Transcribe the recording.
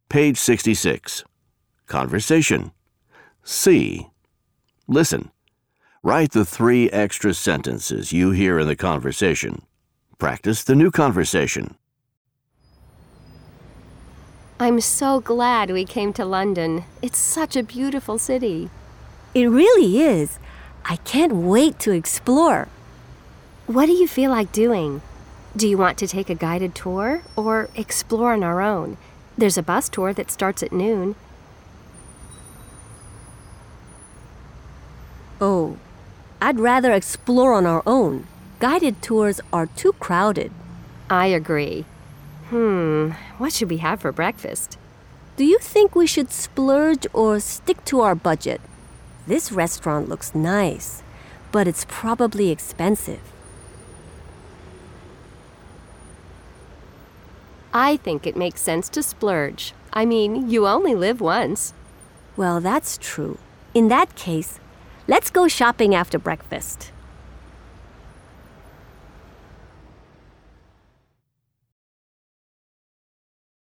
Page 66. Conversation. C. Listen. Write the 3 extra sentences you hear in the conversation. Practice the new conversation. I'm so glad we came to London. It's such a beautiful city. It really is. I can't wait to explore. What do you feel like doing? Do you want to take a guided tour or explore on our own? There's a bus tour that starts at noon. Oh, I'd rather explore on our own. Guided tours are too crowded. I agree. What should we have for breakfast? Do you think we should splurge or stick to our budget? This restaurant looks nice, but it's probably expensive. I think it makes sense to splurge. I mean, you only live once. Well, that's true. In that case, let's go shopping after breakfast.